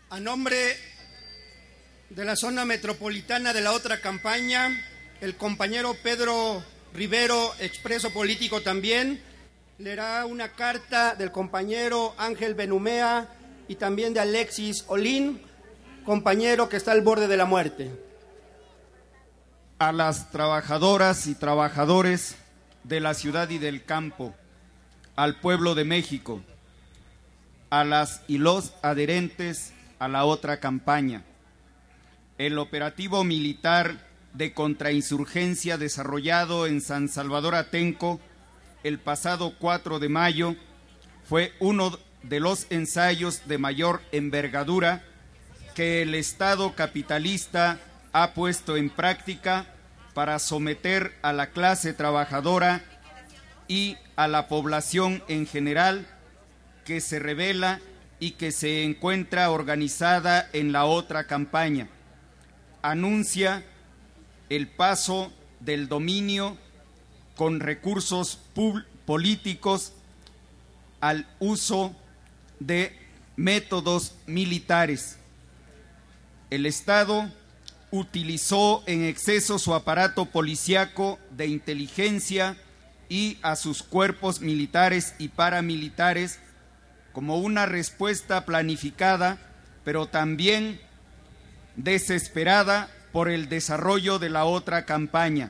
A nombre de la zona metropolitana de la otra campaña, el compañero Pedro Rivero, expreso político también, leerá una carta del compañero Ángel Benumea y también de Alexis Olín, compañero que está al borde de la muerte. A las trabajadoras y trabajadores de la ciudad y del campo, al pueblo de México, a las y los adherentes a la otra campaña. El operativo militar de contrainsurgencia desarrollado en San Salvador Atenco el pasado 4 de mayo fue uno de los ensayos de mayor envergadura que el Estado capitalista ha puesto en práctica para someter a la clase trabajadora y a la población en general que se rebela y que se encuentra organizada en la otra campaña. Anuncia el paso del dominio con recursos políticos al uso de métodos militares. El Estado utilizó en exceso su aparato policíaco de inteligencia y a sus cuerpos militares y paramilitares como una respuesta planificada, pero también desesperada por el desarrollo de la otra campaña.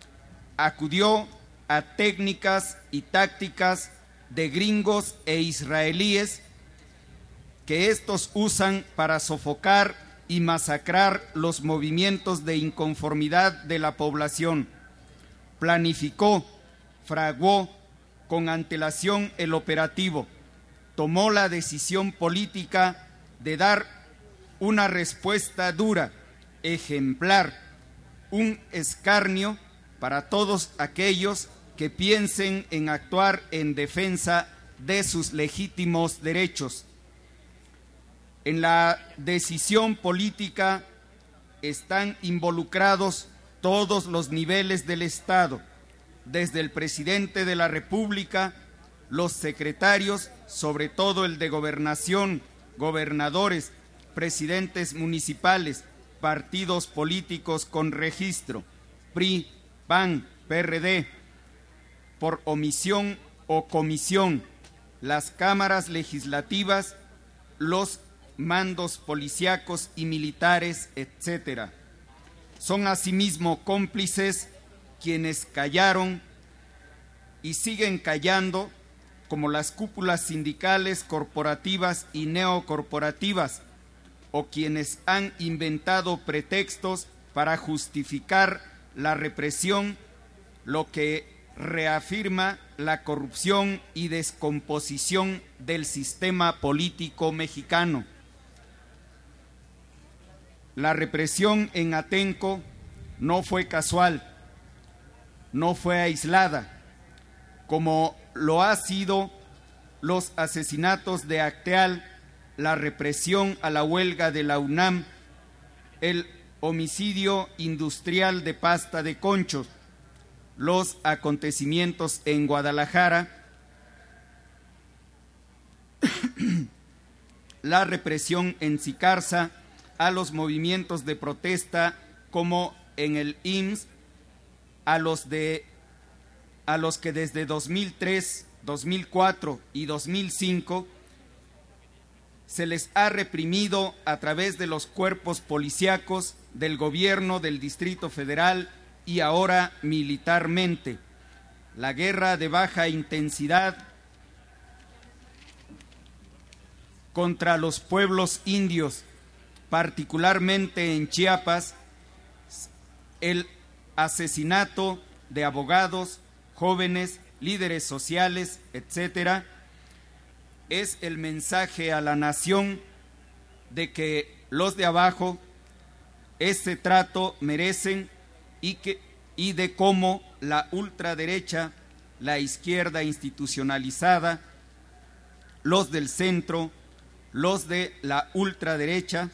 Acudió a técnicas y tácticas de gringos e israelíes que estos usan para sofocar y masacrar los movimientos de inconformidad de la población. Planificó, fraguó con antelación el operativo, tomó la decisión política de dar una respuesta dura, ejemplar, un escarnio para todos aquellos que piensen en actuar en defensa de sus legítimos derechos. En la decisión política están involucrados todos los niveles del Estado, desde el presidente de la República, los secretarios, sobre todo el de Gobernación, gobernadores, presidentes municipales, partidos políticos con registro, PRI, PAN, PRD, por omisión o comisión, las cámaras legislativas, los mandos policíacos y militares, etc. Son asimismo cómplices quienes callaron y siguen callando, como las cúpulas sindicales, corporativas y neocorporativas, o quienes han inventado pretextos para justificar la represión, lo que reafirma la corrupción y descomposición del sistema político mexicano. La represión en Atenco no fue casual, no fue aislada, como lo ha sido los asesinatos de Acteal, la represión a la huelga de la UNAM, el homicidio industrial de Pasta de Conchos, los acontecimientos en Guadalajara, la represión en Sicarza a los movimientos de protesta como en el IMSS, a los que desde 2003, 2004 y 2005 se les ha reprimido a través de los cuerpos policíacos del gobierno del Distrito Federal y ahora militarmente. La guerra de baja intensidad contra los pueblos indios, particularmente en Chiapas, el asesinato de abogados, jóvenes, líderes sociales, etc., es el mensaje a la nación de que los de abajo ese trato merecen y de cómo la ultraderecha, la izquierda institucionalizada, los del centro, los de la ultraderecha,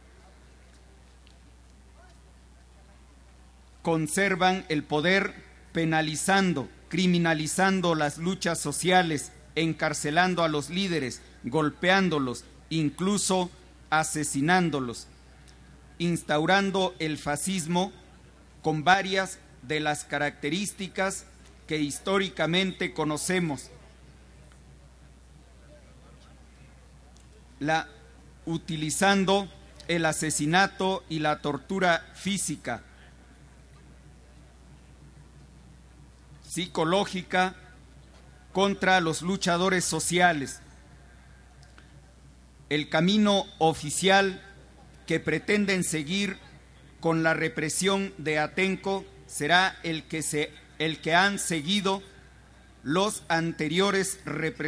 conservan el poder penalizando, criminalizando las luchas sociales, encarcelando a los líderes, golpeándolos, incluso asesinándolos, instaurando el fascismo con varias de las características que históricamente conocemos. Utilizando el asesinato y la tortura física, psicológica contra los luchadores sociales. El camino oficial que pretenden seguir con la represión de Atenco será el que han seguido las anteriores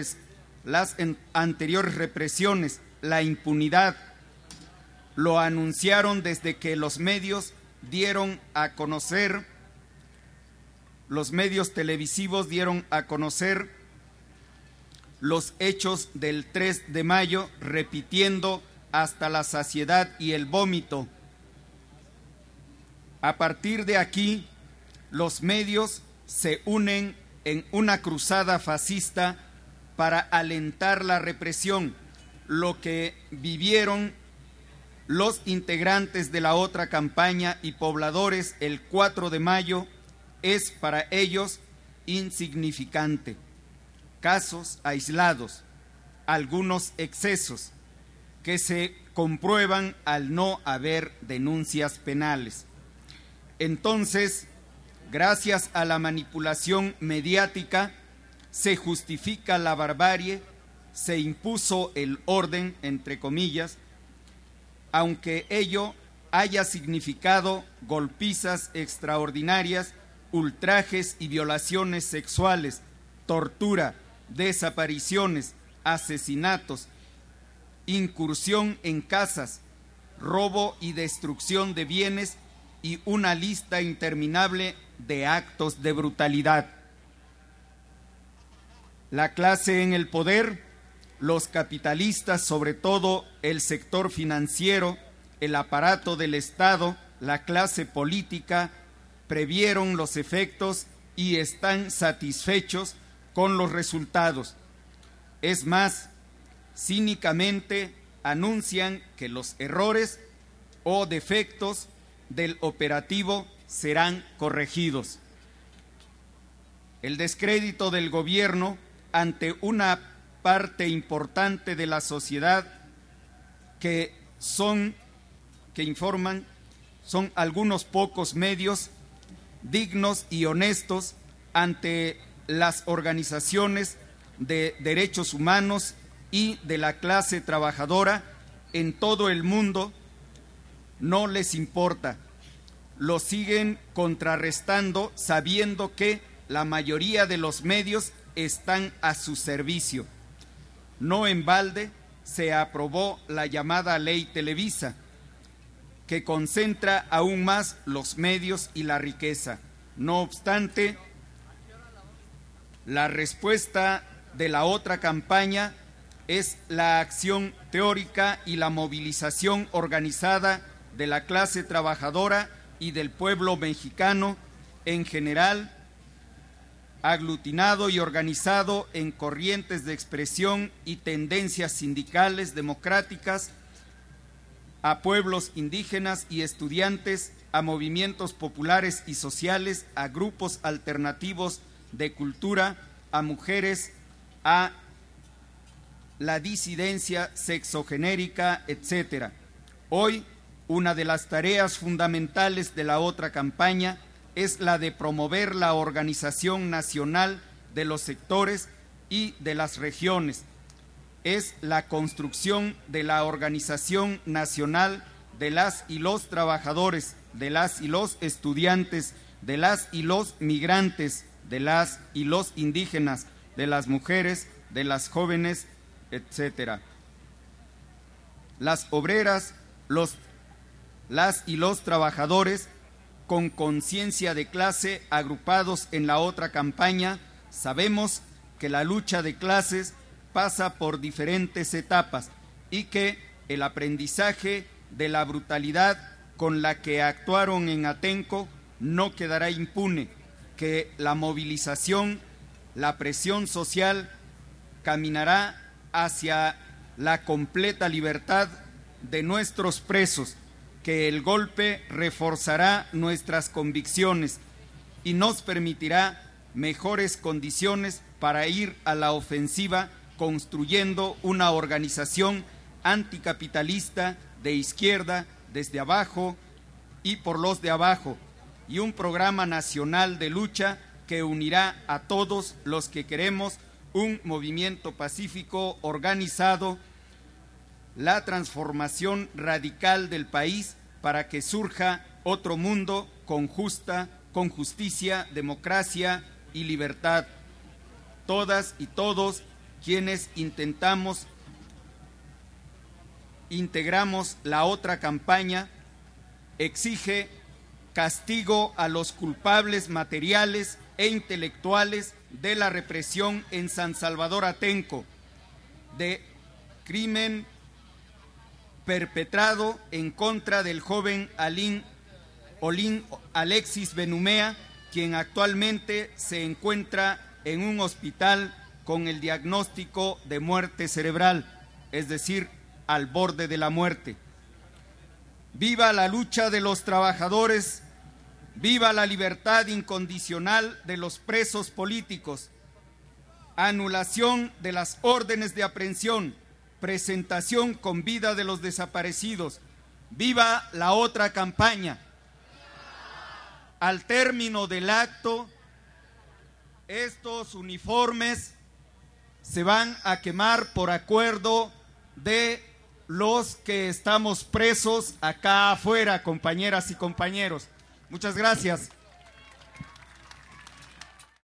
represiones, la impunidad. Lo anunciaron desde que los medios televisivos dieron a conocer los hechos del 3 de mayo, repitiendo hasta la saciedad y el vómito. A partir de aquí, los medios se unen en una cruzada fascista para alentar la represión. Lo que vivieron los integrantes de la otra campaña y pobladores el 4 de mayo es para ellos insignificante. Casos aislados, algunos excesos que se comprueban al no haber denuncias penales. Entonces, gracias a la manipulación mediática, se justifica la barbarie, se impuso el orden, entre comillas, aunque ello haya significado golpizas extraordinarias, ultrajes y violaciones sexuales, tortura, desapariciones, asesinatos, incursión en casas, robo y destrucción de bienes y una lista interminable de actos de brutalidad. La clase en el poder, los capitalistas, sobre todo el sector financiero, el aparato del Estado, la clase política, previeron los efectos y están satisfechos con los resultados. Es más, cínicamente anuncian que los errores o defectos del operativo serán corregidos. El descrédito del gobierno ante una parte importante de la sociedad que informan son algunos pocos medios dignos y honestos ante las organizaciones de derechos humanos y de la clase trabajadora en todo el mundo. No les importa, lo siguen contrarrestando sabiendo que la mayoría de los medios están a su servicio. No en balde se aprobó la llamada Ley Televisa, que concentra aún más los medios y la riqueza. No obstante, la respuesta de la otra campaña es la acción teórica y la movilización organizada de la clase trabajadora y del pueblo mexicano en general, aglutinado y organizado en corrientes de expresión y tendencias sindicales democráticas, a pueblos indígenas y estudiantes, a movimientos populares y sociales, a grupos alternativos de cultura, a mujeres, a la disidencia sexogenérica, etc. Hoy, una de las tareas fundamentales de la otra campaña es la de promover la organización nacional de los sectores y de las regiones. Es la construcción de la organización nacional de las y los trabajadores, de las y los estudiantes, de las y los migrantes, de las y los indígenas, de las mujeres, de las jóvenes, etc. Las obreras, las y los trabajadores con conciencia de clase agrupados en la otra campaña, sabemos que la lucha de clases pasa por diferentes etapas y que el aprendizaje de la brutalidad con la que actuaron en Atenco no quedará impune, que la movilización, la presión social caminará hacia la completa libertad de nuestros presos, que el golpe reforzará nuestras convicciones y nos permitirá mejores condiciones para ir a la ofensiva construyendo una organización anticapitalista de izquierda desde abajo y por los de abajo, y un programa nacional de lucha que unirá a todos los que queremos un movimiento pacífico organizado, la transformación radical del país para que surja otro mundo con justicia, democracia y libertad. Todas y todos quienes integramos la otra campaña, exige castigo a los culpables materiales e intelectuales de la represión en San Salvador Atenco, de crimen perpetrado en contra del joven Olin Alexis Benumea, quien actualmente se encuentra en un hospital con el diagnóstico de muerte cerebral, es decir, al borde de la muerte. Viva la lucha de los trabajadores, viva la libertad incondicional de los presos políticos, anulación de las órdenes de aprehensión, presentación con vida de los desaparecidos, viva la otra campaña. Al término del acto, estos uniformes se van a quemar por acuerdo de los que estamos presos acá afuera, compañeras y compañeros. Muchas gracias.